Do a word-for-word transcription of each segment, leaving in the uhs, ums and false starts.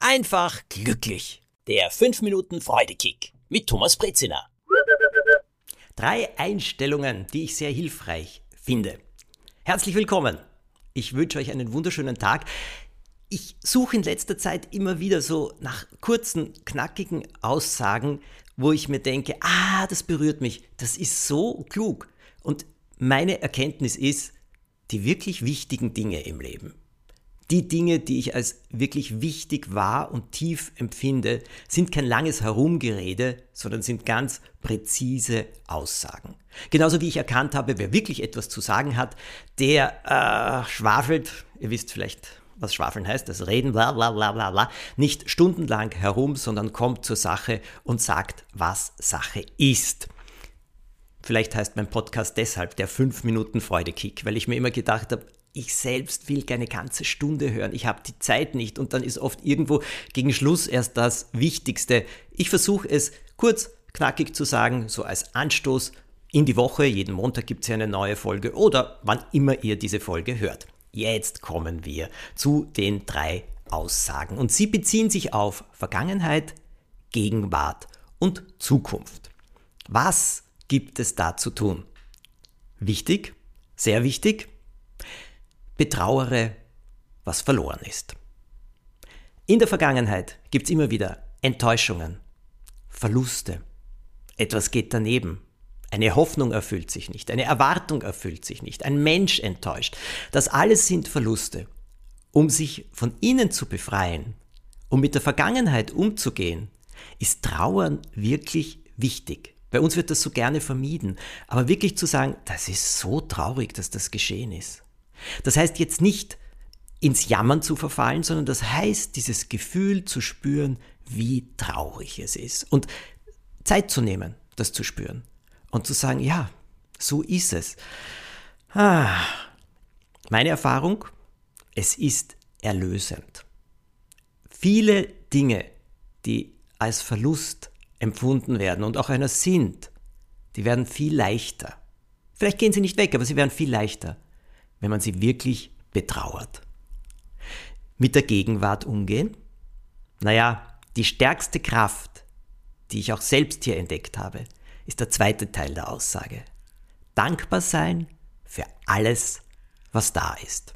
einfach glücklich. Der fünf Minuten Freudekick mit Thomas Brezina. Drei Einstellungen, die ich sehr hilfreich finde. Herzlich willkommen. Ich wünsche euch einen wunderschönen Tag. Ich suche in letzter Zeit immer wieder so nach kurzen, knackigen Aussagen, wo ich mir denke, ah, das berührt mich, das ist so klug. Und meine Erkenntnis ist, die wirklich wichtigen Dinge im Leben, die Dinge, die ich als wirklich wichtig wahr und tief empfinde, sind kein langes Herumgerede, sondern sind ganz präzise Aussagen. Genauso wie ich erkannt habe, wer wirklich etwas zu sagen hat, der äh, schwafelt, ihr wisst vielleicht, was schwafeln heißt, das Reden, bla bla bla bla bla, nicht stundenlang herum, sondern kommt zur Sache und sagt, was Sache ist. Vielleicht heißt mein Podcast deshalb der fünf Minuten Freudekick, weil ich mir immer gedacht habe, ich selbst will keine ganze Stunde hören, ich habe die Zeit nicht und dann ist oft irgendwo gegen Schluss erst das Wichtigste. Ich versuche es kurz, knackig zu sagen, so als Anstoß in die Woche. Jeden Montag gibt es ja eine neue Folge oder wann immer ihr diese Folge hört. Jetzt kommen wir zu den drei Aussagen und sie beziehen sich auf Vergangenheit, Gegenwart und Zukunft. Was gibt es da zu tun? Wichtig, sehr wichtig. Betrauere, was verloren ist. In der Vergangenheit gibt es immer wieder Enttäuschungen, Verluste. Etwas geht daneben. Eine Hoffnung erfüllt sich nicht, eine Erwartung erfüllt sich nicht, ein Mensch enttäuscht. Das alles sind Verluste. Um sich von ihnen zu befreien, um mit der Vergangenheit umzugehen, ist Trauern wirklich wichtig. Bei uns wird das so gerne vermieden, aber wirklich zu sagen, das ist so traurig, dass das geschehen ist. Das heißt jetzt nicht ins Jammern zu verfallen, sondern das heißt, dieses Gefühl zu spüren, wie traurig es ist. Und Zeit zu nehmen, das zu spüren. Und zu sagen, ja, so ist es. Ah, meine Erfahrung, es ist erlösend. Viele Dinge, die als Verlust empfunden werden und auch einer sind, die werden viel leichter. Vielleicht gehen sie nicht weg, aber sie werden viel leichter, wenn man sie wirklich betrauert. Mit der Gegenwart umgehen? Naja, die stärkste Kraft, die ich auch selbst hier entdeckt habe, ist der zweite Teil der Aussage. Dankbar sein für alles, was da ist.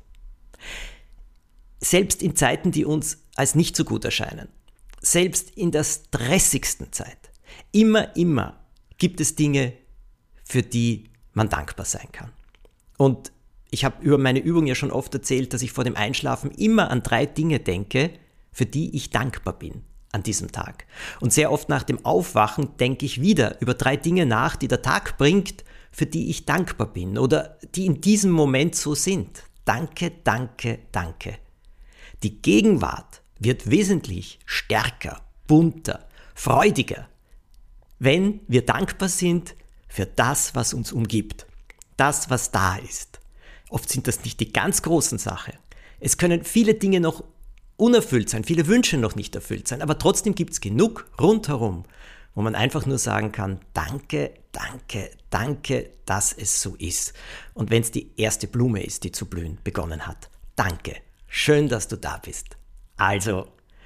Selbst in Zeiten, die uns als nicht so gut erscheinen, selbst in der stressigsten Zeit, immer, immer gibt es Dinge, für die man dankbar sein kann. Und ich habe über meine Übung ja schon oft erzählt, dass ich vor dem Einschlafen immer an drei Dinge denke, für die ich dankbar bin an diesem Tag. Und sehr oft nach dem Aufwachen denke ich wieder über drei Dinge nach, die der Tag bringt, für die ich dankbar bin oder die in diesem Moment so sind. Danke, danke, danke. Die Gegenwart wird wesentlich stärker, bunter, freudiger, wenn wir dankbar sind für das, was uns umgibt, das, was da ist. Oft sind das nicht die ganz großen Sachen. Es können viele Dinge noch unerfüllt sein, viele Wünsche noch nicht erfüllt sein, aber trotzdem gibt es genug rundherum, wo man einfach nur sagen kann, danke, danke, danke, dass es so ist. Und wenn es die erste Blume ist, die zu blühen begonnen hat, danke, schön, dass du da bist. Also,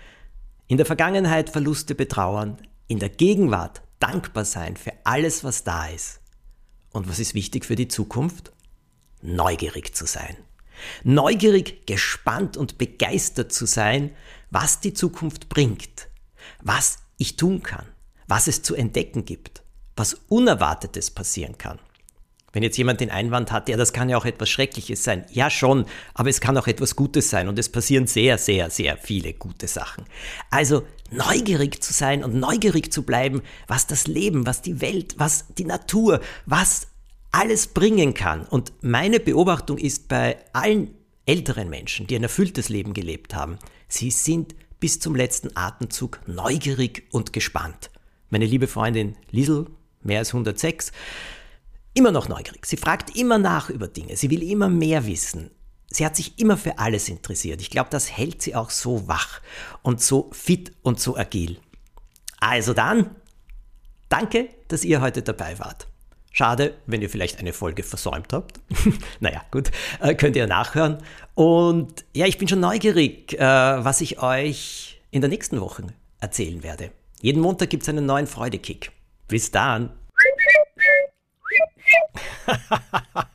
in der Vergangenheit Verluste betrauern, in der Gegenwart dankbar sein für alles, was da ist. Und was ist wichtig für die Zukunft? Neugierig zu sein. Neugierig, gespannt und begeistert zu sein, was die Zukunft bringt, was ich tun kann, was es zu entdecken gibt, was Unerwartetes passieren kann. Wenn jetzt jemand den Einwand hat, ja, das kann ja auch etwas Schreckliches sein. Ja, schon, aber es kann auch etwas Gutes sein und es passieren sehr, sehr, sehr viele gute Sachen. Also neugierig zu sein und neugierig zu bleiben, was das Leben, was die Welt, was die Natur, was alles bringen kann. Und meine Beobachtung ist bei allen älteren Menschen, die ein erfülltes Leben gelebt haben, sie sind bis zum letzten Atemzug neugierig und gespannt. Meine liebe Freundin Liesl, mehr als hundertsechs, immer noch neugierig. Sie fragt immer nach über Dinge, sie will immer mehr wissen. Sie hat sich immer für alles interessiert. Ich glaube, das hält sie auch so wach und so fit und so agil. Also dann, danke, dass ihr heute dabei wart. Schade, wenn ihr vielleicht eine Folge versäumt habt. Naja, gut, äh, könnt ihr nachhören. Und ja, ich bin schon neugierig, äh, was ich euch in der nächsten Woche erzählen werde. Jeden Montag gibt es einen neuen Freudekick. Bis dann!